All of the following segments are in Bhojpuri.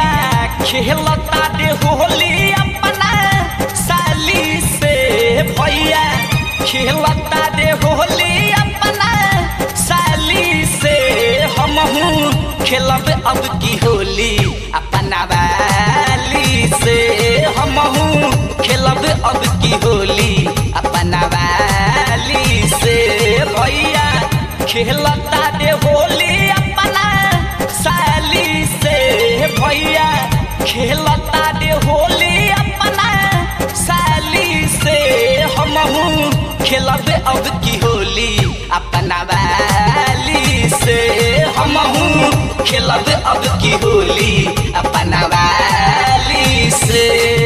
खेलता दे होली अपना साली से भैया खेलता दे होली अपना साली से हमहू खेलब अब की होली अपना वाली से हमहू खेलब अब की होली अपना वाली से भैया खेलता दे होली अपना साली से भैया खेलता दे होली अपना साली से हमहू खेलब अब की होली अपना वाली से हमहू खेलब अब की होली अपना वाली से।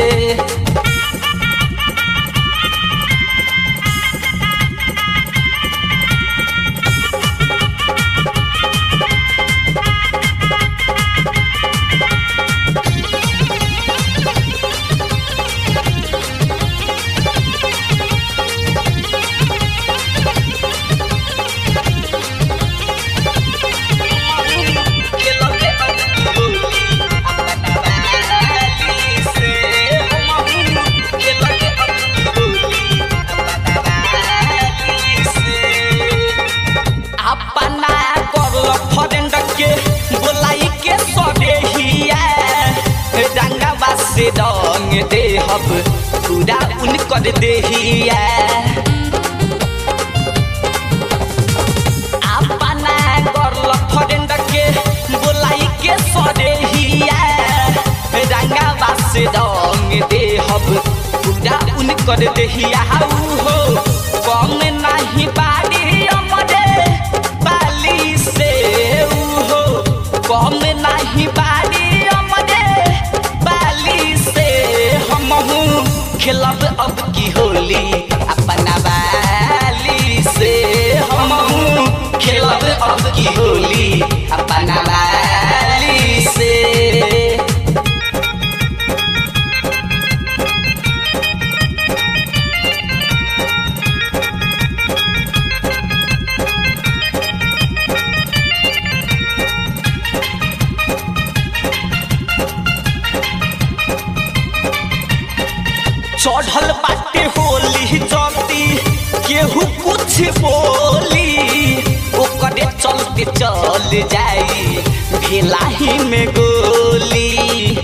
से रंग दे हब पूरा उनकर देहिया अपना गर्ल फ्रेंड के बोलाई के सरेहिया रंगावा से रंग दे हब पूरा उनकर देहिया हो कम नहीं बारी अमरे बाली से हो कम नहीं बारी खेलब अब की होली अपना वाली से हमहू खेलब अब की होली अपना वाली से। चढ़ल बाटे होली जल्दी केहू कुछ बोली ओकरे चलते चल जाई भेलाही में गोली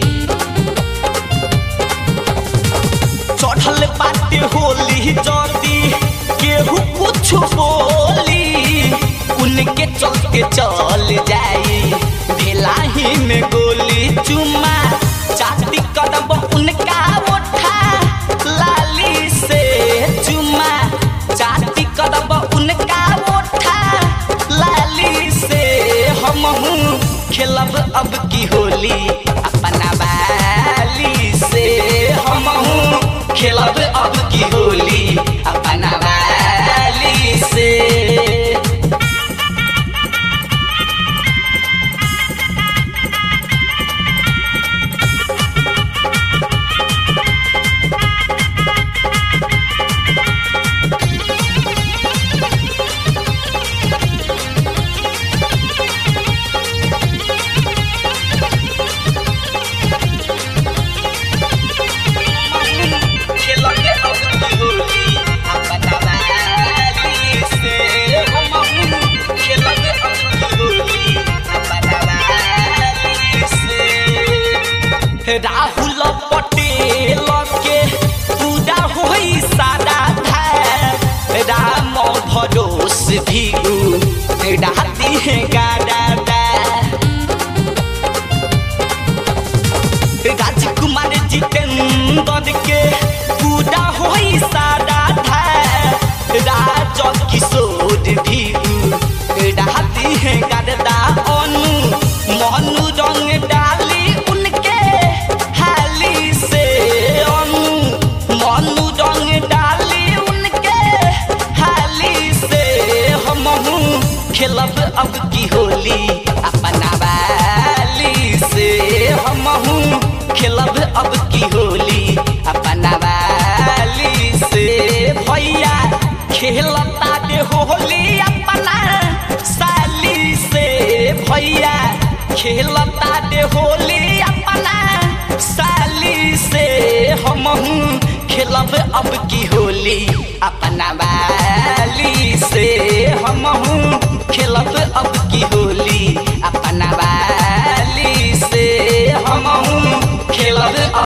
चढ़ल बाटे होली जल्दी केहू कुछ बोली उनके चलते चल जाई भेलाही में गोली चुम्मा चाटी कदम उनका लाली से चुम्मा चाटी कदम उनका ओठा लाली से हमहू खेलब अब की होली अपना वाली से हमहू खेलब अब की होली अपना वाली से। राहुल पटेल के पूरा होई सारा था राम भरोस भी डाती है गाड़ा राजकुमार जितेंद्र के पूरा होई सारा था राज किशोर भी डाती है गाड़ा अनु मनु रंग डाली खेलब अब की होली अपना वाली से हमहू खेलब अब की होली अपना वाली से भैया खेलता दे होली अपना साली से भैया खेलता दे होली अपना खेलब अब की होली अपना वाली से, हमहू खेलब अब की होली।